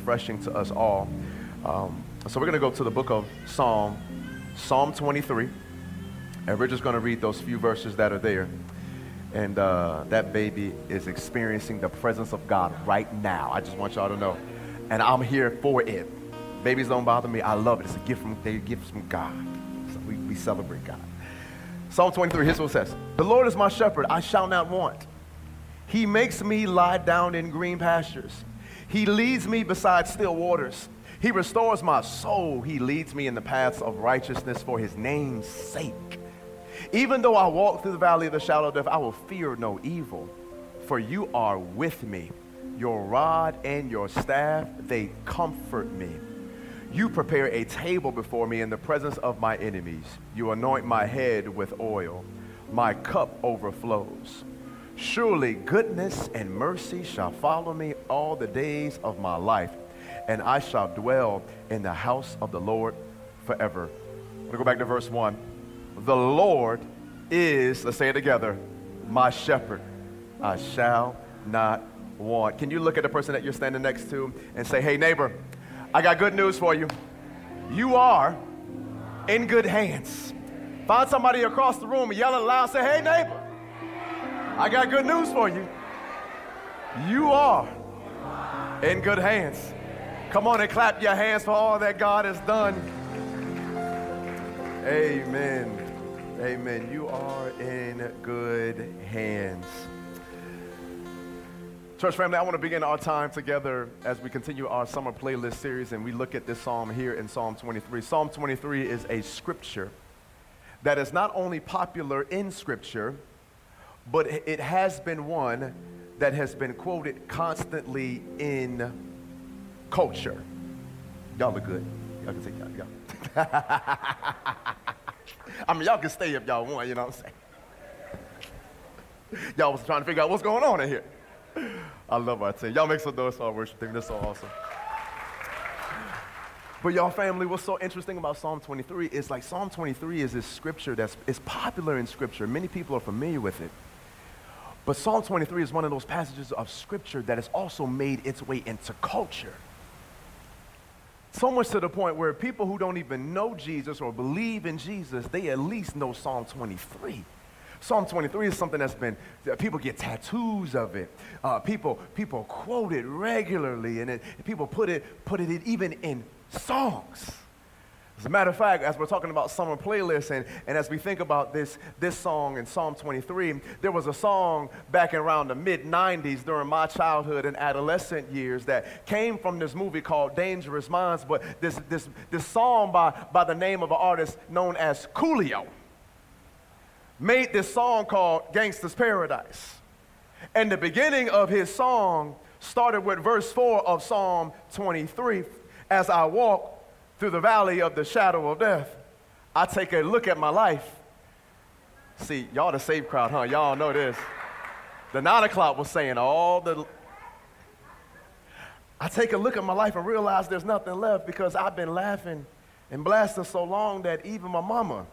refreshing to us all. So we're going to go to the book of Psalm 23, and we're just going to read those few verses that are there. And that baby is experiencing the presence of God right now. I just want y'all to know. And I'm here for it. Babies don't bother me. I love it. It's a gift from God. So we celebrate God. Psalm 23, here's what it says. The Lord is my shepherd, I shall not want. He makes me lie down in green pastures. He leads me beside still waters. He restores my soul. He leads me in the paths of righteousness for his name's sake. Even though I walk through the valley of the shadow of death, I will fear no evil, for you are with me. Your rod and your staff, they comfort me. You prepare a table before me in the presence of my enemies. You anoint my head with oil. My cup overflows. Surely goodness and mercy shall follow me all the days of my life, and I shall dwell in the house of the Lord forever. I'm going to go back to verse 1. The Lord is, let's say it together, my shepherd. I shall not want. Can you look at the person that you're standing next to and say, hey, neighbor, I got good news for you. You are in good hands. Find somebody across the room and yell it loud, say, hey, neighbor, I got good news for you. You are in good hands. Come on and clap your hands for all that God has done. Amen. Amen. You are in good hands. Church family, I want to begin our time together as we continue our summer playlist series, and we look at this psalm here in Psalm 23. Psalm 23 is a scripture that is not only popular in Scripture, but it has been one that has been quoted constantly in culture. Y'all look good. Y'all can take y'all. I mean, y'all can stay if y'all want, you know what I'm saying? Y'all was trying to figure out what's going on in here. I love our team. Y'all make some noise for our worship team. That's so awesome. But y'all family, what's so interesting about Psalm 23 is like Psalm 23 is this scripture that's popular in Scripture. Many people are familiar with it. But Psalm 23 is one of those passages of Scripture that has also made its way into culture. So much to the point where people who don't even know Jesus or believe in Jesus, they at least know Psalm 23. Psalm 23 is something that's been, people get tattoos of it. People quote it regularly, and people put it even in songs. As a matter of fact, as we're talking about summer playlists, and as we think about this song in Psalm 23, there was a song back around the mid-'90s during my childhood and adolescent years that came from this movie called Dangerous Minds, but this song by the name of an artist known as Coolio made this song called Gangsta's Paradise. And the beginning of his song started with verse 4 of Psalm 23. As I walk through the valley of the shadow of death, I take a look at my life. See, y'all the saved crowd, huh? Y'all know this. The 9 o'clock was saying I take a look at my life and realize there's nothing left because I've been laughing and blasting so long that even my mama.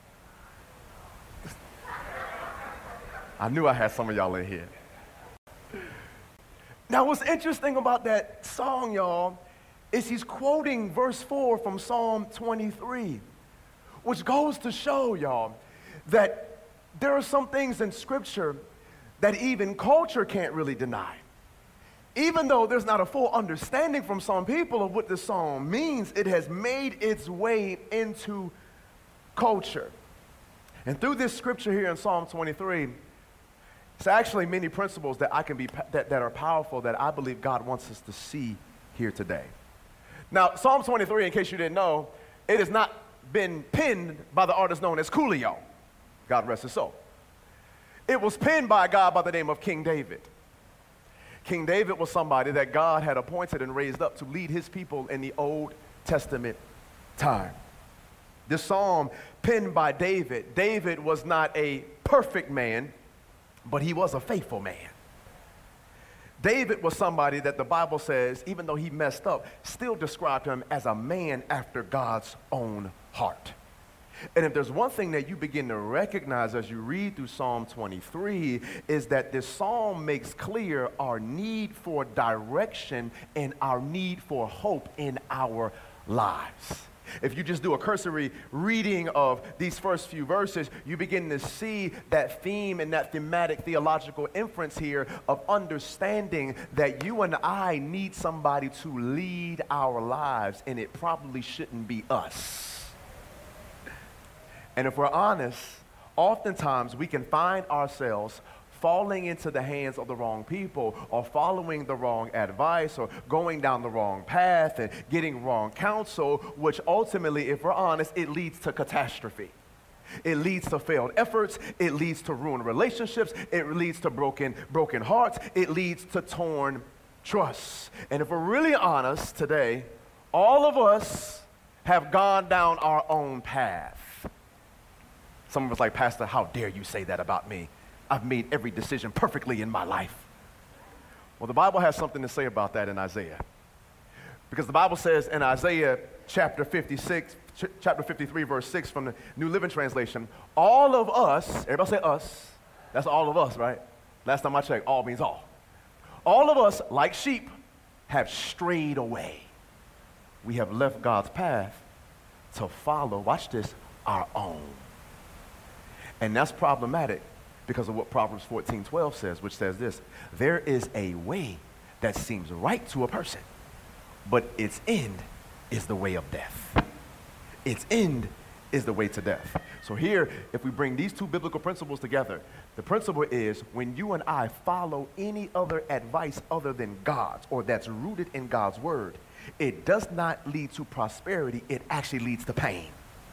I knew I had some of y'all in here. Now, what's interesting about that song, y'all, is he's quoting verse 4 from Psalm 23, which goes to show, y'all, that there are some things in Scripture that even culture can't really deny. Even though there's not a full understanding from some people of what this psalm means, it has made its way into culture. And through this scripture here in Psalm 23, it's actually many principles that that are powerful that I believe God wants us to see here today. Now, Psalm 23, in case you didn't know, it has not been penned by the artist known as Coolio. God rest his soul. It was penned by a guy by the name of King David. King David was somebody that God had appointed and raised up to lead his people in the Old Testament time. This psalm penned by David. David was not a perfect man, but he was a faithful man. David was somebody that the Bible says, even though he messed up, still described him as a man after God's own heart. And if there's one thing that you begin to recognize as you read through Psalm 23 is that this psalm makes clear our need for direction and our need for hope in our lives. If you just do a cursory reading of these first few verses, you begin to see that theme and that thematic theological inference here of understanding that you and I need somebody to lead our lives, and it probably shouldn't be us. And if we're honest, oftentimes we can find ourselves falling into the hands of the wrong people, or following the wrong advice, or going down the wrong path and getting wrong counsel, which ultimately, if we're honest, it leads to catastrophe. It leads to failed efforts. It leads to ruined relationships. It leads to broken hearts. It leads to torn trusts. And if we're really honest today, all of us have gone down our own path. Some of us like, Pastor, how dare you say that about me? I've made every decision perfectly in my life. Well, the Bible has something to say about that in Isaiah. Because the Bible says in Isaiah chapter 53, verse 6 from the New Living Translation, all of us, everybody say us, that's all of us, right? Last time I checked, all means all. All of us, like sheep, have strayed away. We have left God's path to follow, watch this, our own. And that's problematic because of what Proverbs 14:12 says, which says this: there is a way that seems right to a person, but its end is the way of death. Its end is the way to death. So here, if we bring these two biblical principles together, the principle is when you and I follow any other advice other than God's, or that's rooted in God's word, it does not lead to prosperity, it actually leads to pain.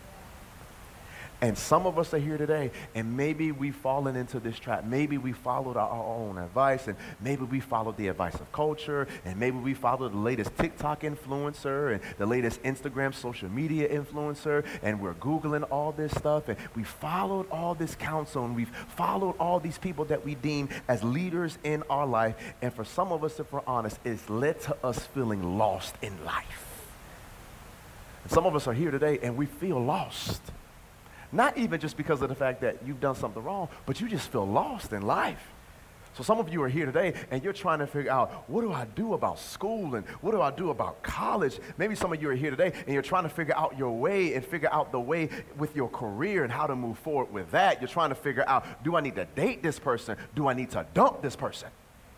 And some of us are here today, and maybe we've fallen into this trap. Maybe we followed our own advice, and maybe we followed the advice of culture, and maybe we followed the latest TikTok influencer and the latest Instagram social media influencer, and we're Googling all this stuff, and we followed all this counsel, and we've followed all these people that we deem as leaders in our life. And for some of us, if we're honest, it's led to us feeling lost in life. And some of us are here today, and we feel lost. Not even just because of the fact that you've done something wrong, but you just feel lost in life. So some of you are here today and you're trying to figure out, what do I do about school and what do I do about college? Maybe some of you are here today and you're trying to figure out your way and figure out the way with your career and how to move forward with that. You're trying to figure out, do I need to date this person? Do I need to dump this person?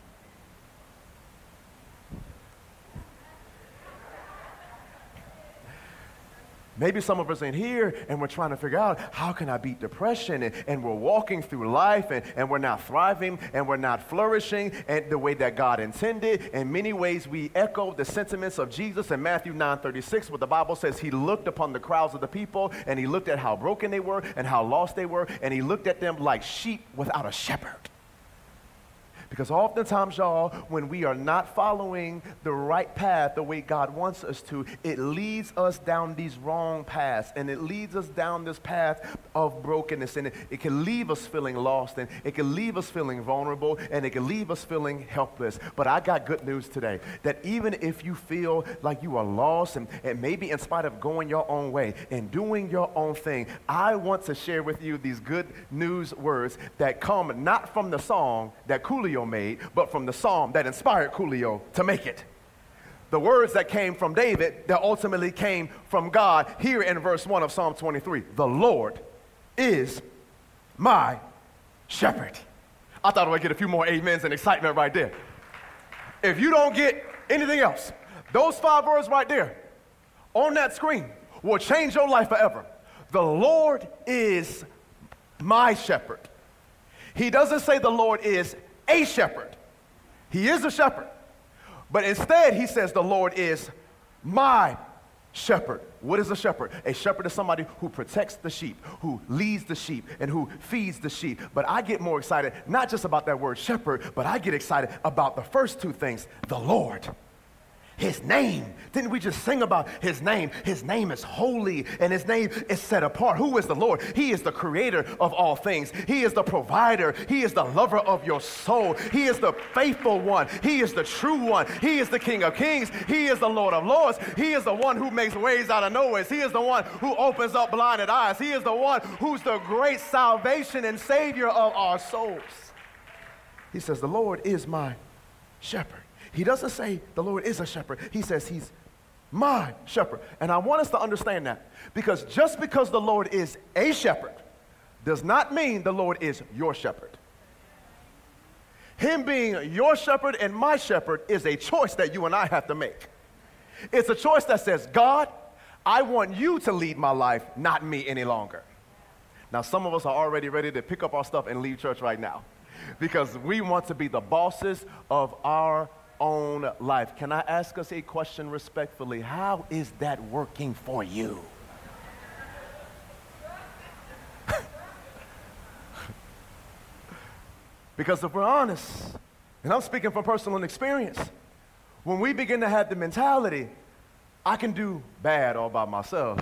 Maybe some of us in here and we're trying to figure out, how can I beat depression? And we're walking through life and we're not thriving and we're not flourishing and the way that God intended. In many ways, we echo the sentiments of Jesus in Matthew 9:36, where the Bible says he looked upon the crowds of the people and he looked at how broken they were and how lost they were, and he looked at them like sheep without a shepherd. Because oftentimes, y'all, when we are not following the right path the way God wants us to, it leads us down these wrong paths, and it leads us down this path of brokenness, and it can leave us feeling lost, and it can leave us feeling vulnerable, and it can leave us feeling helpless. But I got good news today, that even if you feel like you are lost, and maybe in spite of going your own way and doing your own thing, I want to share with you these good news words that come not from the song that Coolio made, but from the psalm that inspired Coolio to make it. The words that came from David that ultimately came from God here in verse 1 of Psalm 23. The Lord is my shepherd. I thought I would get a few more amens and excitement right there. If you don't get anything else, those 5 words right there on that screen will change your life forever. The Lord is my shepherd. He doesn't say the Lord is a shepherd. He is a shepherd. But instead, he says the Lord is my shepherd. What is a shepherd? A shepherd is somebody who protects the sheep, who leads the sheep, and who feeds the sheep. But I get more excited, not just about that word shepherd, but I get excited about the first 2 things, the Lord. his name. Didn't we just sing about his name? His name is holy and his name is set apart. Who is the Lord? He is the creator of all things. He is the provider. He is the lover of your soul. He is the faithful one. He is the true one. He is the King of kings. He is the Lord of lords. He is the one who makes ways out of nowhere. He is the one who opens up blinded eyes. He is the one who's the great salvation and savior of our souls. He says, the Lord is my shepherd. He doesn't say the Lord is a shepherd. He says he's my shepherd. And I want us to understand that, because just because the Lord is a shepherd does not mean the Lord is your shepherd. Him being your shepherd and my shepherd is a choice that you and I have to make. It's a choice that says, God, I want you to lead my life, not me any longer. Now, some of us are already ready to pick up our stuff and leave church right now, because we want to be the bosses of our own life. Can I ask us a question respectfully? How is that working for you? Because if we're honest, and I'm speaking from personal experience, when we begin to have the mentality, I can do bad all by myself,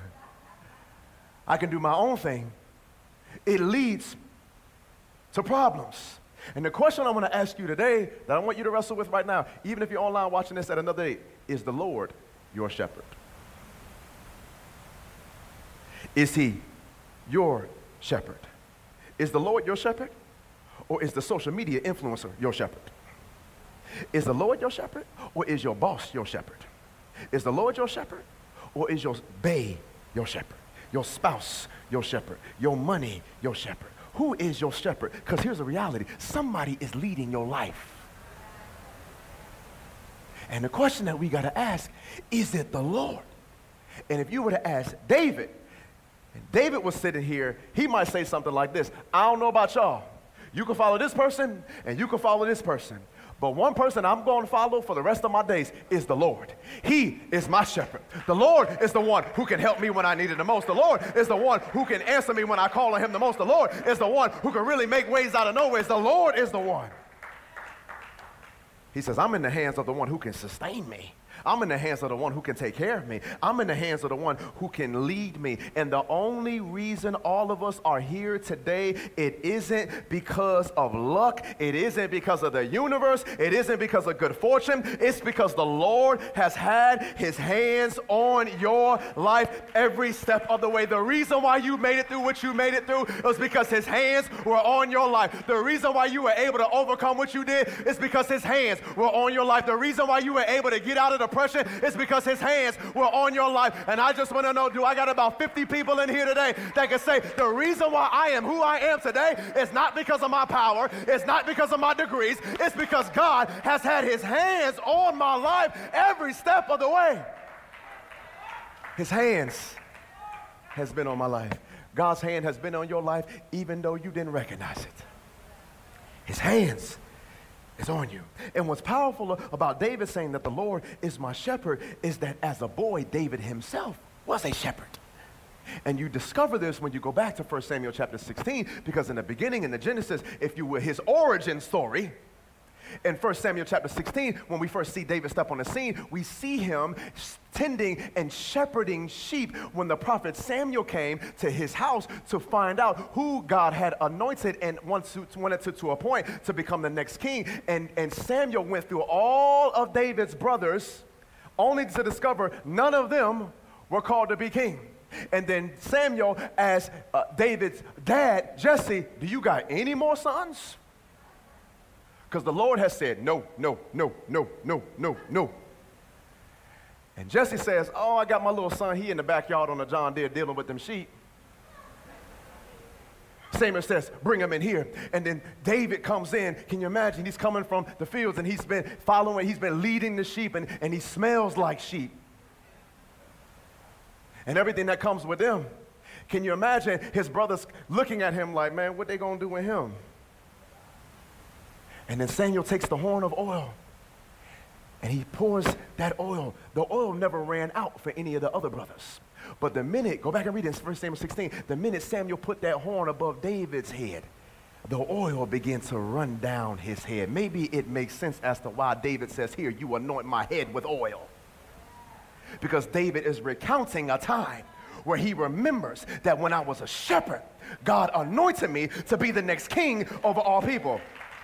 I can do my own thing, it leads to problems. And the question I want to ask you today, that I want you to wrestle with right now, even if you're online watching this at another day, is the Lord your shepherd? Is he your shepherd? Is the Lord your shepherd? Or is the social media influencer your shepherd? Is the Lord your shepherd? Or is your boss your shepherd? Is the Lord your shepherd? Or is your bae your shepherd? Your spouse your shepherd? Your money your shepherd? Who is your shepherd? Because here's the reality. Somebody is leading your life. And the question that we got to ask, is it the Lord? And if you were to ask David, and David was sitting here, he might say something like this: I don't know about y'all. You can follow this person, and you can follow this person. But one person I'm going to follow for the rest of my days is the Lord. He is my shepherd. The Lord is the one who can help me when I need it the most. The Lord is the one who can answer me when I call on him the most. The Lord is the one who can really make ways out of nowhere. The Lord is the one. He says, I'm in the hands of the one who can sustain me. I'm in the hands of the one who can take care of me. I'm in the hands of the one who can lead me. And the only reason all of us are here today, it isn't because of luck. It isn't because of the universe. It isn't because of good fortune. It's because the Lord has had his hands on your life every step of the way. The reason why you made it through what you made it through was because his hands were on your life. The reason why you were able to overcome what you did is because his hands were on your life. The reason why you were able to get out of the depression is because his hands were on your life. And I just want to know, do I got about 50 people in here today that can say the reason why I am who I am today is not because of my power, it's not because of my degrees, it's because God has had his hands on my life every step of the way. His hands has been on my life. God's hand has been on your life even though you didn't recognize it. His hands is on you. And what's powerful about David saying that the Lord is my shepherd is that as a boy, David himself was a shepherd. And you discover this when you go back to 1 Samuel chapter 16, because in the beginning, in the Genesis, if you will, his origin story, in 1 Samuel chapter 16, when we first see David step on the scene, we see him tending and shepherding sheep when the prophet Samuel came to his house to find out who God had anointed and wanted to appoint to become the next king. And Samuel went through all of David's brothers only to discover none of them were called to be king. And then Samuel asked David's dad, Jesse, do you got any more sons? Because the Lord has said, no, no, no, no, no, no, no. And Jesse says, oh, I got my little son. He in the backyard on the John Deere dealing with them sheep. Samuel says, bring him in here. And then David comes in. Can you imagine? He's coming from the fields and he's been following, he's been leading the sheep and he smells like sheep. And everything that comes with them. Can you imagine his brothers looking at him like, man, what they gonna do with him? And then Samuel takes the horn of oil and he pours that oil. The oil never ran out for any of the other brothers. But the minute, go back and read it in 1 Samuel 16, the minute Samuel put that horn above David's head, the oil began to run down his head. Maybe it makes sense as to why David says here, you anoint my head with oil. Because David is recounting a time where he remembers that when I was a shepherd, God anointed me to be the next king over all people.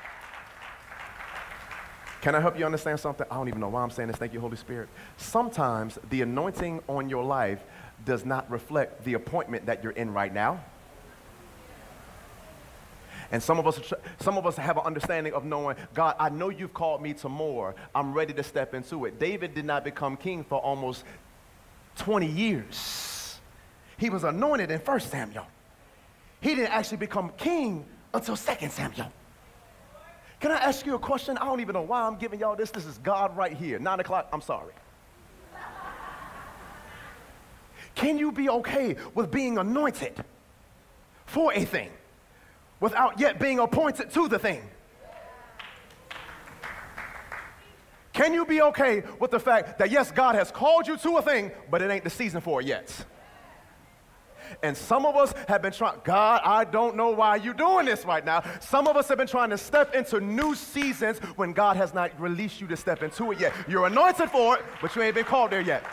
Can I help you understand something? I don't even know why I'm saying this. Thank you, Holy Spirit. Sometimes the anointing on your life does not reflect the appointment that you're in right now. And some of us have an understanding of knowing, God, I know you've called me to more. I'm ready to step into it. David did not become king for almost 20 years. He was anointed in 1 Samuel. He didn't actually become king until 2 Samuel. Can I ask you a question? I don't even know why I'm giving y'all this. This is God right here. 9 o'clock, I'm sorry. Can you be okay with being anointed for a thing without yet being appointed to the thing? Can you be okay with the fact that, yes, God has called you to a thing, but it ain't the season for it yet? And some of us have been trying, God, I don't know why you're doing this right now. Some of us have been trying to step into new seasons when God has not released you to step into it yet. You're anointed for it, but you ain't been called there yet.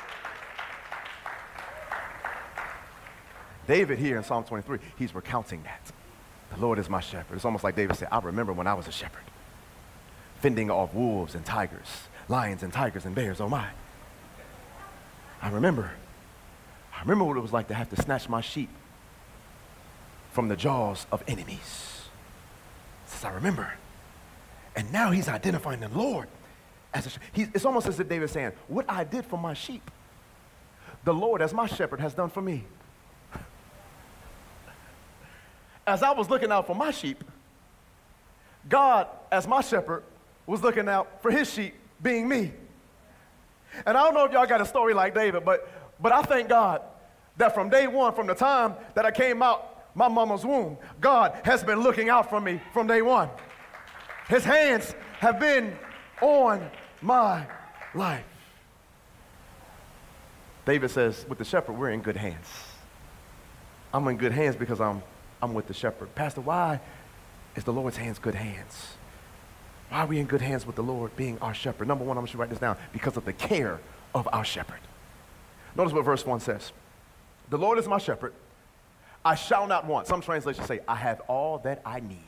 David here in Psalm 23, he's recounting that. The Lord is my shepherd. It's almost like David said, I remember when I was a shepherd, fending off wolves and tigers, lions and tigers and bears, oh my. I remember what it was like to have to snatch my sheep from the jaws of enemies. Says, I remember. And now he's identifying the Lord as it's almost as if David's saying, what I did for my sheep, the Lord as my shepherd has done for me. As I was looking out for my sheep, God as my shepherd was looking out for his sheep, being me. And I don't know if y'all got a story like David, but I thank God that from day one, from the time that I came out my mama's womb, God has been looking out for me from day one. His hands have been on my life. David says, with the shepherd, we're in good hands. I'm in good hands because I'm with the shepherd. Pastor, why is the Lord's hands good hands? Why are we in good hands with the Lord being our shepherd? Number one, I'm going to write this down, because of the care of our shepherd. Notice what verse 1 says. The Lord is my shepherd. I shall not want. Some translations say, I have all that I need.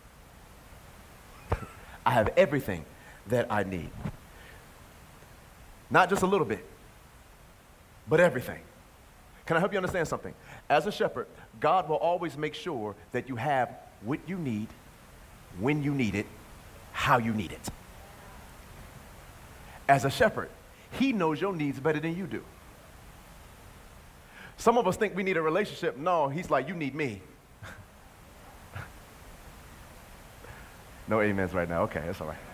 I have everything that I need. Not just a little bit, but everything. Can I help you understand something? As a shepherd, God will always make sure that you have what you need, when you need it, how you need it. As a shepherd, he knows your needs better than you do. Some of us think we need a relationship. No, he's like, you need me. No amens right now. Okay, that's all right.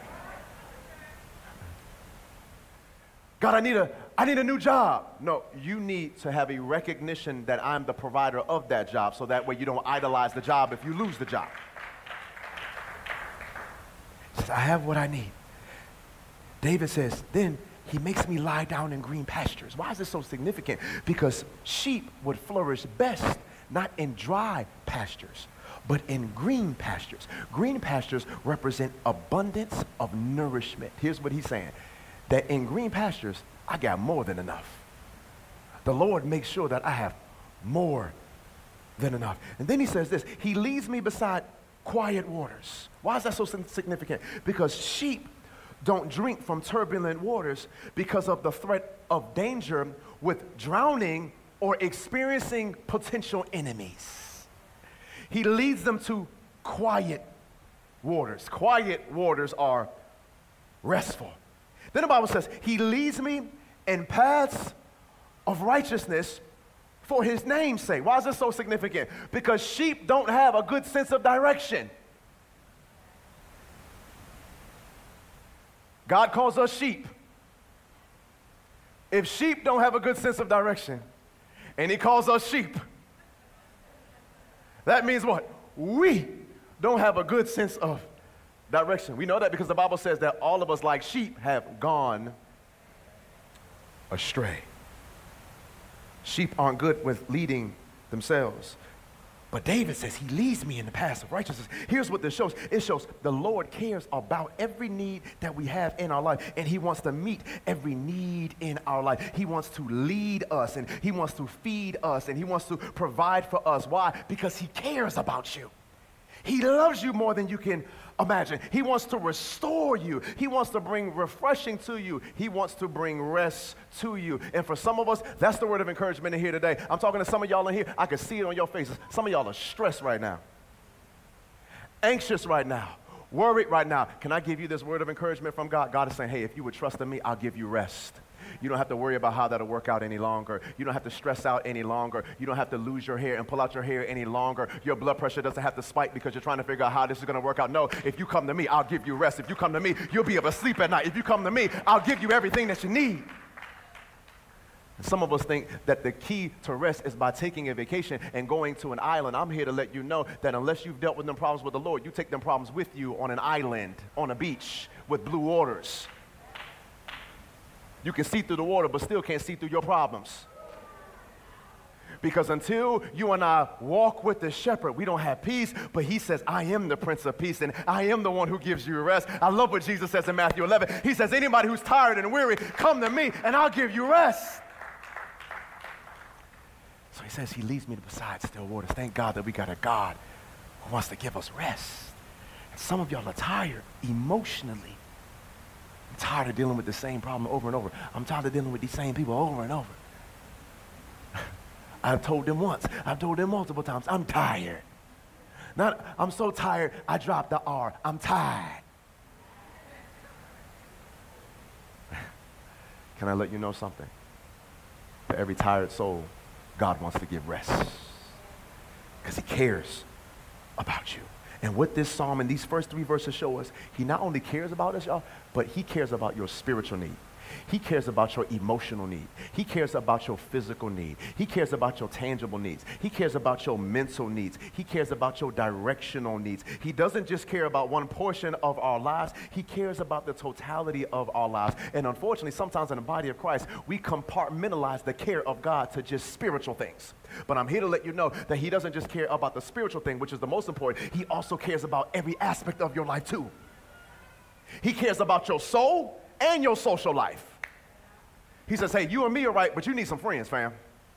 God, I need a new job. No, you need to have a recognition that I'm the provider of that job, so that way you don't idolize the job if you lose the job. He says, I have what I need. David says, then he makes me lie down in green pastures. Why is this so significant? Because sheep would flourish best not in dry pastures, but in green pastures. Green pastures represent abundance of nourishment. Here's what he's saying, that in green pastures, I got more than enough. The Lord makes sure that I have more than enough. And then he says this, he leads me beside quiet waters. Why is that so significant? Because sheep don't drink from turbulent waters because of the threat of danger with drowning or experiencing potential enemies. He leads them to quiet waters. Quiet waters are restful. Then the Bible says, he leads me in paths of righteousness for his name's sake. Why is this so significant? Because sheep don't have a good sense of direction. God calls us sheep. If sheep don't have a good sense of direction, and he calls us sheep, that means what? We don't have a good sense of direction. We know that because the Bible says that all of us like sheep have gone astray. Sheep aren't good with leading themselves. But David says he leads me in the paths of righteousness. Here's what this shows. It shows the Lord cares about every need that we have in our life, and he wants to meet every need in our life. He wants to lead us, and he wants to feed us, and he wants to provide for us. Why? Because he cares about you. He loves you more than you can imagine. He wants to restore you. He wants to bring refreshing to you. He wants to bring rest to you. And for some of us, that's the word of encouragement in here today. I'm talking to some of y'all in here. I can see it on your faces. Some of y'all are stressed right now, anxious right now, worried right now. Can I give you this word of encouragement from God? God is saying, hey, if you would trust in me, I'll give you rest. You don't have to worry about how that'll work out any longer. You don't have to stress out any longer. You don't have to lose your hair and pull out your hair any longer. Your blood pressure doesn't have to spike because you're trying to figure out how this is going to work out. No, if you come to me, I'll give you rest. If you come to me, you'll be able to sleep at night. If you come to me, I'll give you everything that you need. And some of us think that the key to rest is by taking a vacation and going to an island. I'm here to let you know that unless you've dealt with them problems with the Lord, you take them problems with you on an island, on a beach, with blue waters. You can see through the water, but still can't see through your problems. Because until you and I walk with the shepherd, we don't have peace, but he says, I am the Prince of Peace, and I am the one who gives you rest. I love what Jesus says in Matthew 11. He says, anybody who's tired and weary, come to me, and I'll give you rest. So he says, he leads me beside still waters. Thank God that we got a God who wants to give us rest. And some of y'all are tired emotionally. I'm tired of dealing with the same problem over and over. I'm tired of dealing with these same people over and over. I've told them once. I've told them multiple times. I'm tired. Not, I'm so tired, I dropped the R. I'm tired. Can I let you know something? For every tired soul, God wants to give rest. Because he cares about you. And what this psalm and these first 3 verses show us, he not only cares about us, y'all, but he cares about your spiritual need. He cares about your emotional need. He cares about your physical need. He cares about your tangible needs. He cares about your mental needs. He cares about your directional needs. He doesn't just care about one portion of our lives. He cares about the totality of our lives. And unfortunately, sometimes in the body of Christ, we compartmentalize the care of God to just spiritual things. But I'm here to let you know that he doesn't just care about the spiritual thing, which is the most important. He also cares about every aspect of your life too. He cares about your soul and your social life. He says, hey, you and me are right, but you need some friends, fam.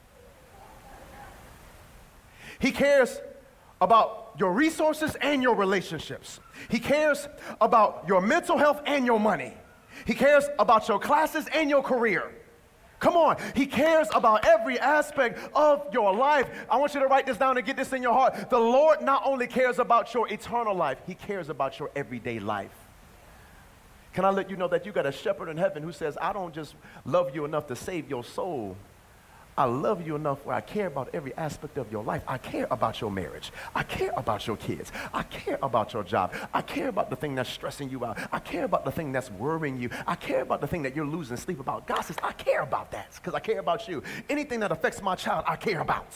He cares about your resources and your relationships. He cares about your mental health and your money. He cares about your classes and your career. Come on. He cares about every aspect of your life. I want you to write this down and get this in your heart. The Lord not only cares about your eternal life, he cares about your everyday life. Can I let you know that you got a shepherd in heaven who says, I don't just love you enough to save your soul. I love you enough where I care about every aspect of your life. I care about your marriage. I care about your kids. I care about your job. I care about the thing that's stressing you out. I care about the thing that's worrying you. I care about the thing that you're losing sleep about. God says, I care about that because I care about you. Anything that affects my child, I care about.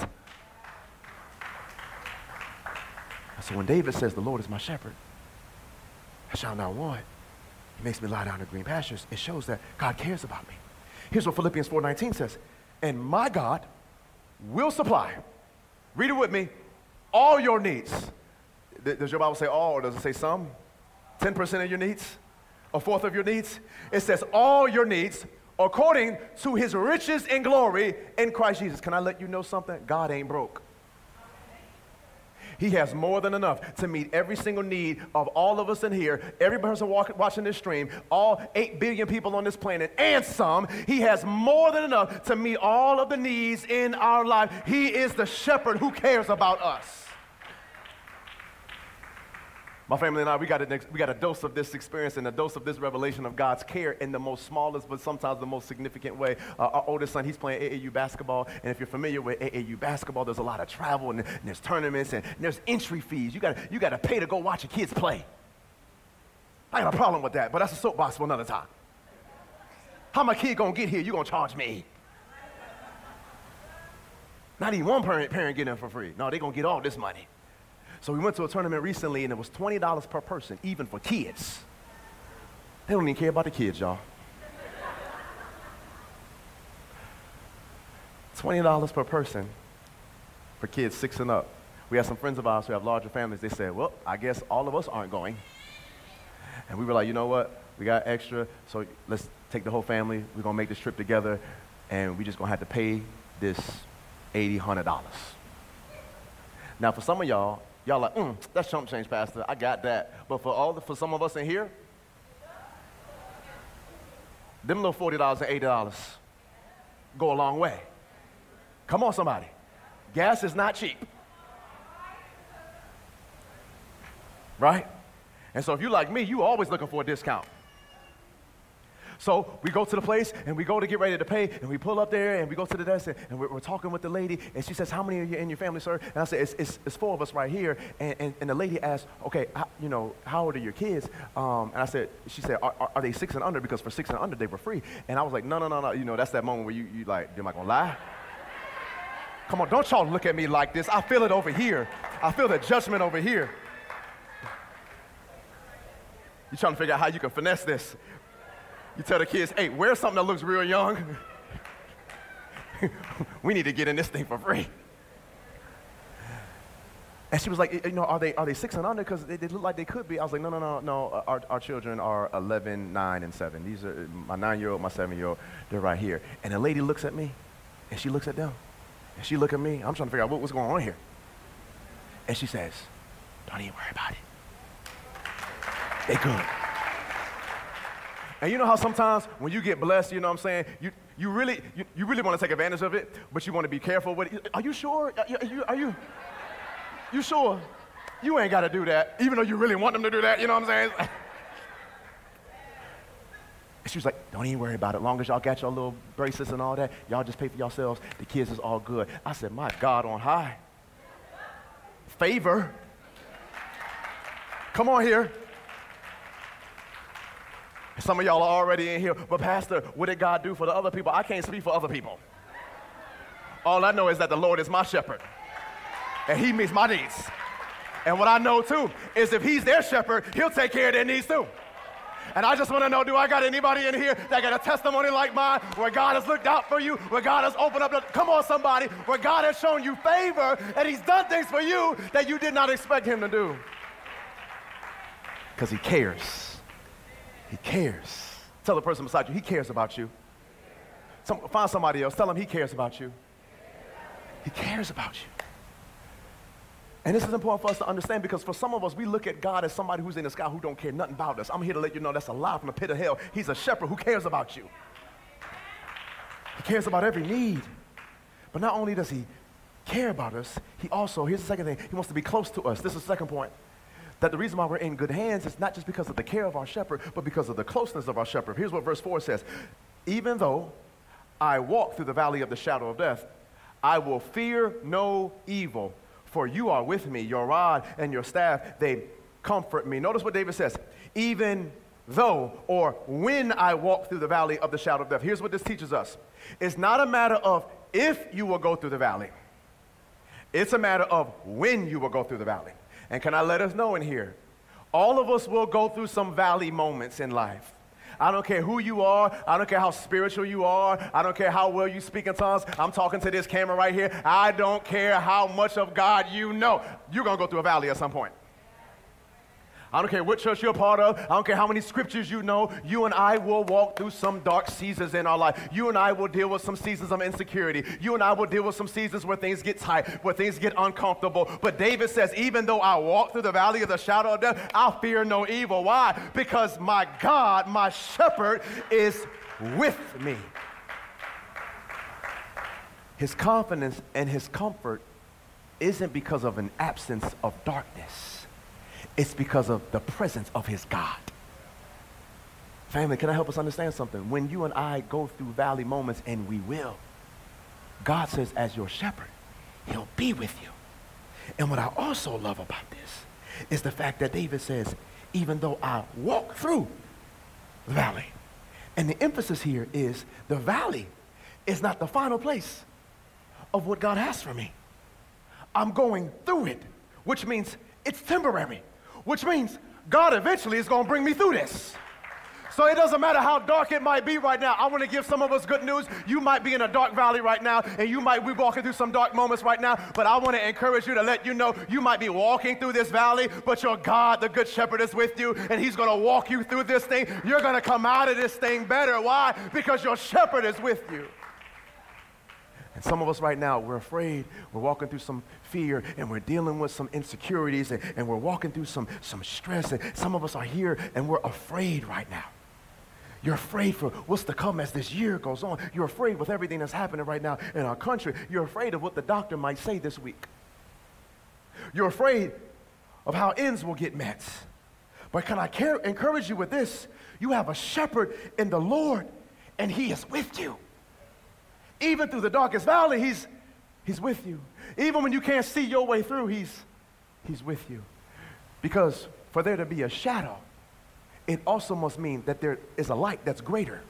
So when David says, the Lord is my shepherd, I shall not want. He makes me lie down in green pastures. It shows that God cares about me. Here's what Philippians 4:19 says. And my God will supply. Read it with me. All your needs. Does your Bible say all or does it say some? 10% of your needs? A fourth of your needs? It says all your needs according to his riches and glory in Christ Jesus. Can I let you know something? God ain't broke. He has more than enough to meet every single need of all of us in here, every person watching this stream, all 8 billion people on this planet, and some. He has more than enough to meet all of the needs in our life. He is the shepherd who cares about us. My family and I, we got a dose of this experience and a dose of this revelation of God's care in the most smallest, but sometimes the most significant way. Our oldest son, he's playing AAU basketball, and if you're familiar with AAU basketball, there's a lot of travel, and there's tournaments, and there's entry fees. You got to pay to go watch your kids play. I got a problem with that, but that's a soapbox for another time. How my kid gonna get here? You gonna charge me? Not even one parent get in for free. No, they gonna get all this money. So we went to a tournament recently, and it was $20 per person, even for kids. They don't even care about the kids, y'all. $20 per person for kids 6 and up. We have some friends of ours who have larger families. They said, well, I guess all of us aren't going. And we were like, you know what? We got extra, so let's take the whole family. We're going to make this trip together, and we just going to have to pay this $80, $100. Now, for some of y'all like, that's chump change, Pastor. I got that. But for some of us in here, them little $40 and $80 go a long way. Come on, somebody. Gas is not cheap. Right? And so if you're like me, you always looking for a discount. So we go to the place, and we go to get ready to pay, and we pull up there, and we go to the desk, and we're talking with the lady, and she says, how many are you in your family, sir? And I said, it's 4 of us right here. And the lady asked, okay, how old are your kids? And she said, are they 6 and under? Because for 6 and under, they were free. And I was like, no. That's that moment where you like, am I going to lie? Come on, don't y'all look at me like this. I feel it over here. I feel the judgment over here. You're trying to figure out how you can finesse this. You tell the kids, hey, wear something that looks real young. We need to get in this thing for free. And she was like, are they 6 and under? Because they look like they could be. I was like, no. Our children are 11, 9, and 7. These are my 9-year-old, my 7-year-old. They're right here. And the lady looks at me, and she looks at them. And she look at me. I'm trying to figure out what's going on here. And she says, don't even worry about it. They good. And you know how sometimes when you get blessed, you know what I'm saying, you really want to take advantage of it, but you want to be careful with it. Are you sure? Are you sure? You ain't got to do that, even though you really want them to do that, you know what I'm saying? And she was like, don't even worry about it. As long as y'all got your little bracelets and all that, y'all just pay for yourselves. The kids is all good. I said, my God on high. Favor. Come on here. Some of y'all are already in here, but Pastor, what did God do for the other people? I can't speak for other people. All I know is that the Lord is my shepherd, and he meets my needs. And what I know too is if he's their shepherd, he'll take care of their needs too. And I just want to know, do I got anybody in here that got a testimony like mine, where God has looked out for you, where God has opened up, come on somebody, where God has shown you favor, and he's done things for you that you did not expect him to do? Because he cares. He cares. Tell the person beside you, he cares about you. Find somebody else. Tell him he cares about you. He cares about you. And this is important for us to understand, because for some of us, we look at God as somebody who's in the sky who don't care nothing about us. I'm here to let you know that's a lie from the pit of hell. He's a shepherd who cares about you. He cares about every need. But not only does he care about us, he also, here's the second thing, he wants to be close to us. This is the second point. That the reason why we're in good hands is not just because of the care of our shepherd, but because of the closeness of our shepherd. Here's what verse 4 says. Even though I walk through the valley of the shadow of death, I will fear no evil, for you are with me. Your rod and your staff, they comfort me. Notice what David says. Even though, or when I walk through the valley of the shadow of death. Here's what this teaches us. It's not a matter of if you will go through the valley. It's a matter of when you will go through the valley. And can I let us know in here, all of us will go through some valley moments in life. I don't care who you are. I don't care how spiritual you are. I don't care how well you speak in tongues. I'm talking to this camera right here. I don't care how much of God you know. You're going to go through a valley at some point. I don't care what church you're a part of. I don't care how many scriptures you know. You and I will walk through some dark seasons in our life. You and I will deal with some seasons of insecurity. You and I will deal with some seasons where things get tight, where things get uncomfortable. But David says, even though I walk through the valley of the shadow of death, I'll fear no evil. Why? Because my God, my shepherd, is with me. His confidence and his comfort isn't because of an absence of darkness. It's because of the presence of his God. Family, can I help us understand something? When you and I go through valley moments, and we will, God says, as your shepherd, he'll be with you. And what I also love about this is the fact that David says, even though I walk through the valley. And the emphasis here is the valley is not the final place of what God has for me. I'm going through it, which means it's temporary. Which means God eventually is going to bring me through this. So it doesn't matter how dark it might be right now. I want to give some of us good news. You might be in a dark valley right now, and you might be walking through some dark moments right now, but I want to encourage you to let you know you might be walking through this valley, but your God, the Good Shepherd, is with you, and he's going to walk you through this thing. You're going to come out of this thing better. Why? Because your shepherd is with you. And some of us right now, we're afraid, we're walking through some fear, and we're dealing with some insecurities, and we're walking through some stress, and some of us are here, and we're afraid right now. You're afraid for what's to come as this year goes on. You're afraid with everything that's happening right now in our country. You're afraid of what the doctor might say this week. You're afraid of how ends will get met. But can I encourage you with this? You have a shepherd in the Lord, and he is with you. Even through the darkest valley, he's with you. Even when you can't see your way through, he's with you. Because for there to be a shadow, it also must mean that there is a light that's greater.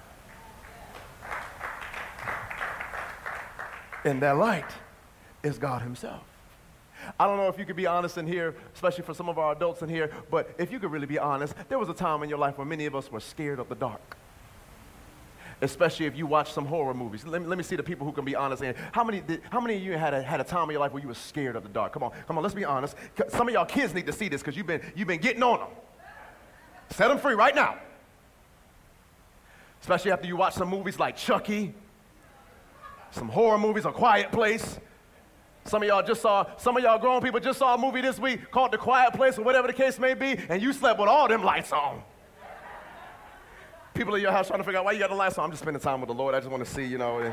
And that light is God himself. I don't know if you could be honest in here, especially for some of our adults in here, but if you could really be honest, there was a time in your life where many of us were scared of the dark. Especially if you watch some horror movies. Let me see the people who can be honest. How many of you had a time in your life where you were scared of the dark? Come on, let's be honest. Some of y'all kids need to see this because you've been getting on them. Set them free right now. Especially after you watch some movies like Chucky, some horror movies, A Quiet Place. Some of y'all grown people just saw a movie this week called The Quiet Place or whatever the case may be, and you slept with all them lights on. People in your house trying to figure out why you got the lights on. I'm just spending time with the Lord. I just want to see, you know.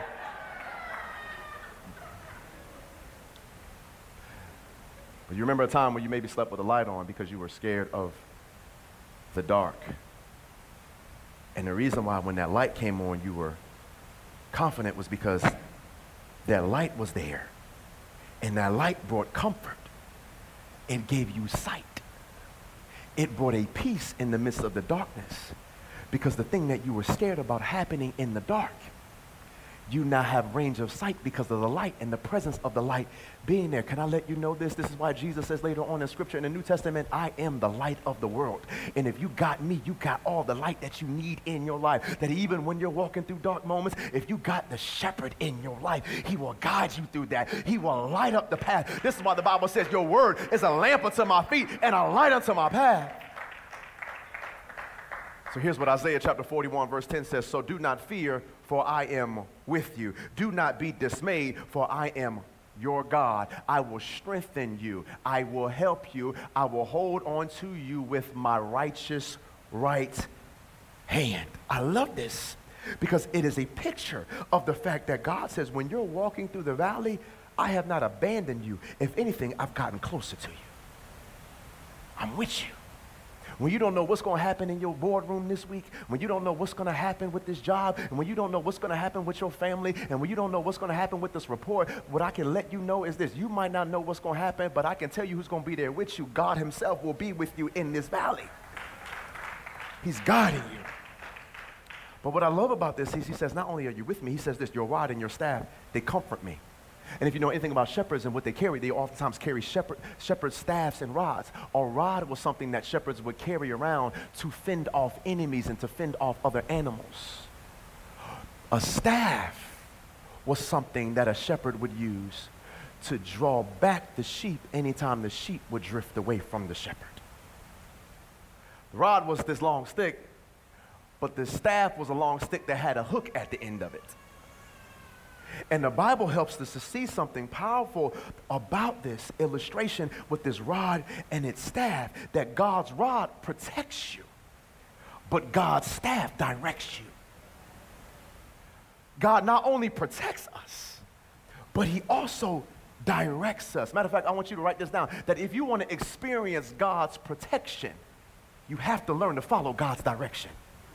But you remember a time when you maybe slept with a light on because you were scared of the dark. And the reason why when that light came on you were confident was because that light was there. And that light brought comfort. It gave you sight. It brought a peace in the midst of the darkness. Because the thing that you were scared about happening in the dark, you now have range of sight because of the light and the presence of the light being there. Can I let you know this? This is why Jesus says later on in Scripture in the New Testament, I am the light of the world. And if you got me, you got all the light that you need in your life. That even when you're walking through dark moments, if you got the shepherd in your life, he will guide you through that. He will light up the path. This is why the Bible says your word is a lamp unto my feet and a light unto my path. So here's what Isaiah chapter 41 verse 10 says, so do not fear, for I am with you. Do not be dismayed, for I am your God. I will strengthen you. I will help you. I will hold on to you with my righteous right hand. I love this because it is a picture of the fact that God says when you're walking through the valley, I have not abandoned you. If anything, I've gotten closer to you. I'm with you. When you don't know what's going to happen in your boardroom this week, when you don't know what's going to happen with this job, and when you don't know what's going to happen with your family, and when you don't know what's going to happen with this report, what I can let you know is this. You might not know what's going to happen, but I can tell you who's going to be there with you. God himself will be with you in this valley. He's guiding you. But what I love about this is he says, not only are you with me, he says this, your rod and your staff, they comfort me. And if you know anything about shepherds and what they carry, they oftentimes carry shepherd staffs and rods. A rod was something that shepherds would carry around to fend off enemies and to fend off other animals. A staff was something that a shepherd would use to draw back the sheep anytime the sheep would drift away from the shepherd. The rod was this long stick, but the staff was a long stick that had a hook at the end of it. And the Bible helps us to see something powerful about this illustration with this rod and its staff, that God's rod protects you, but God's staff directs you. God not only protects us, but he also directs us. Matter of fact, I want you to write this down, that if you want to experience God's protection, you have to learn to follow God's direction.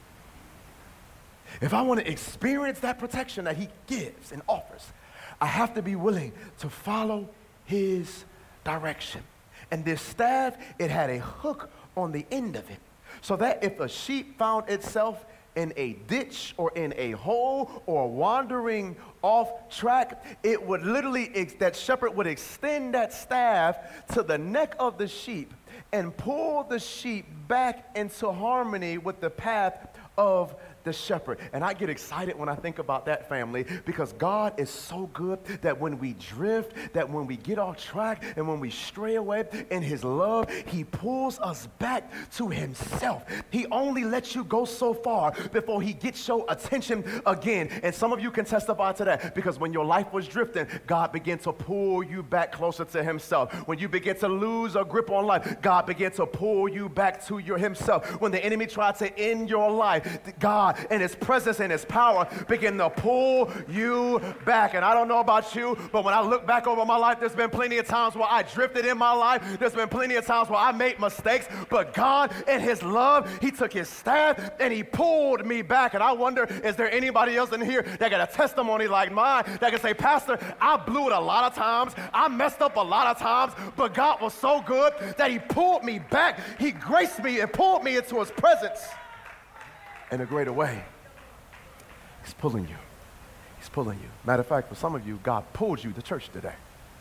If I want to experience that protection that he gives and offers, I have to be willing to follow his direction. And this staff, it had a hook on the end of it, so that if a sheep found itself in a ditch or in a hole or wandering off track, it would literally, that shepherd would extend that staff to the neck of the sheep and pull the sheep back into harmony with the path of the shepherd. And I get excited when I think about that, family, because God is so good that when we drift, that when we get off track and when we stray away in his love, he pulls us back to himself. He only lets you go so far before he gets your attention again. And some of you can testify to that, because when your life was drifting, God began to pull you back closer to himself. When you begin to lose a grip on life, God began to pull you back to your himself. When the enemy tried to end your life, God and his presence and his power begin to pull you back. And I don't know about you, but when I look back over my life, there's been plenty of times where I drifted in my life. There's been plenty of times where I made mistakes, but God in his love, he took his staff and he pulled me back. And I wonder, is there anybody else in here that got a testimony like mine that can say, Pastor, I blew it a lot of times, I messed up a lot of times, but God was so good that he pulled me back. He graced me and pulled me into his presence in a greater way. He's pulling you. He's pulling you. Matter of fact, for some of you, God pulled you to church today.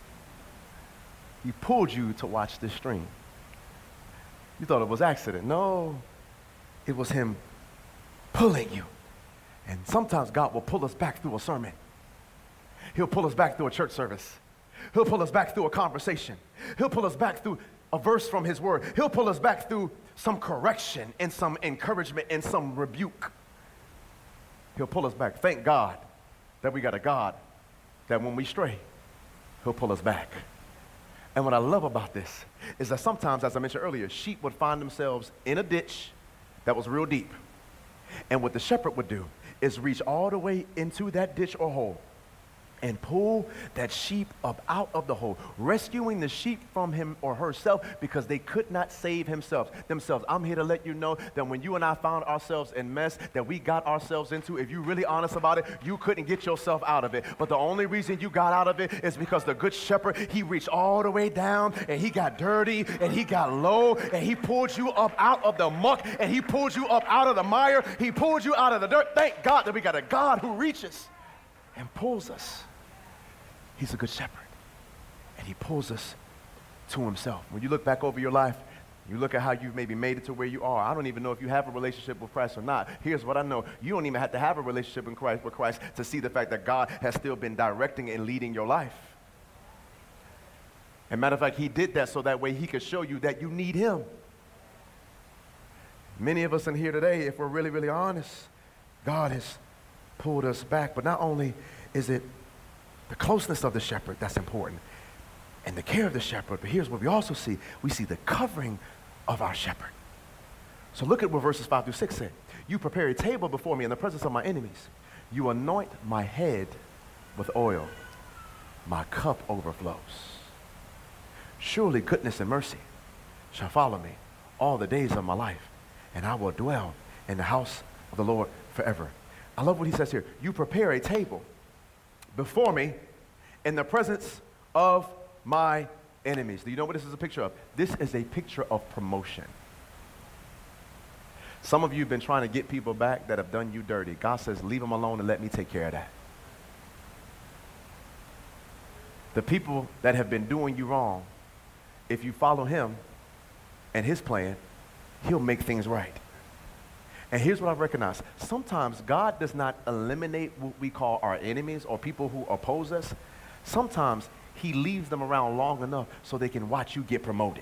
He pulled you to watch this stream. You thought it was accident. No, it was him pulling you. And sometimes God will pull us back through a sermon. He'll pull us back through a church service. He'll pull us back through a conversation. He'll pull us back through a verse from his word. He'll pull us back through some correction and some encouragement and some rebuke. He'll pull us back. Thank God that we got a God that when we stray, he'll pull us back. And what I love about this is that sometimes, as I mentioned earlier, sheep would find themselves in a ditch that was real deep. And what the shepherd would do is reach all the way into that ditch or hole and pull that sheep up out of the hole, rescuing the sheep from him or herself because they could not save themselves. I'm here to let you know that when you and I found ourselves in mess that we got ourselves into, if you're really honest about it, you couldn't get yourself out of it. But the only reason you got out of it is because the good shepherd, he reached all the way down and he got dirty and he got low and he pulled you up out of the muck and he pulled you up out of the mire. He pulled you out of the dirt. Thank God that we got a God who reaches and pulls us. He's a good shepherd, and he pulls us to himself. When you look back over your life, you look at how you've maybe made it to where you are. I don't even know if you have a relationship with Christ or not. Here's what I know. You don't even have to have a relationship with Christ to see the fact that God has still been directing and leading your life. And matter of fact, he did that so that way he could show you that you need him. Many of us in here today, if we're really, really honest, God has pulled us back. But not only is it the closeness of the shepherd that's important and the care of the shepherd, but here's what we also see. We see the covering of our shepherd. So look at what verses 5 through 6 say. You prepare a table before me in the presence of my enemies. You anoint my head with oil. My cup overflows. Surely goodness and mercy shall follow me all the days of my life, and I will dwell in the house of the Lord forever. I love what he says here. You prepare a table before me in the presence of my enemies. Do you know what this is a picture of? This is a picture of promotion. Some of you have been trying to get people back that have done you dirty. God says, leave them alone and let me take care of that. The people that have been doing you wrong, if you follow him and his plan, he'll make things right. And here's what I've recognized. Sometimes God does not eliminate what we call our enemies or people who oppose us. Sometimes he leaves them around long enough so they can watch you get promoted.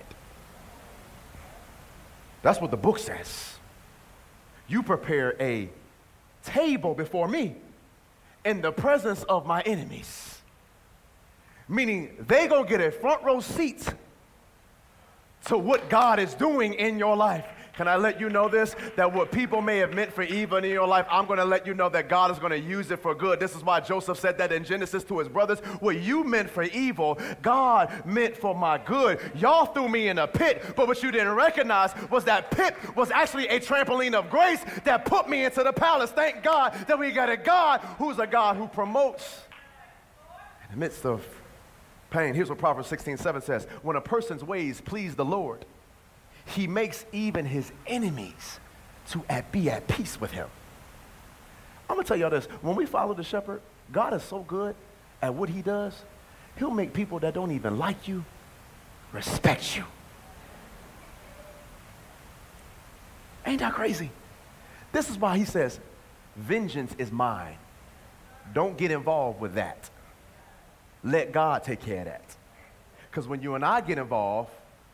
That's what the book says. You prepare a table before me in the presence of my enemies. Meaning they gonna get a front row seat to what God is doing in your life. Can I let you know this? That what people may have meant for evil in your life, I'm going to let you know that God is going to use it for good. This is why Joseph said that in Genesis to his brothers. What you meant for evil, God meant for my good. Y'all threw me in a pit, but what you didn't recognize was that pit was actually a trampoline of grace that put me into the palace. Thank God that we got a God who's a God who promotes in the midst of pain. Here's what Proverbs 16:7 says. When a person's ways please the Lord, he makes even his enemies to be at peace with him. I'm going to tell y'all this. When we follow the shepherd, God is so good at what he does, he'll make people that don't even like you respect you. Ain't that crazy? This is why he says, vengeance is mine. Don't get involved with that. Let God take care of that. Because when you and I get involved,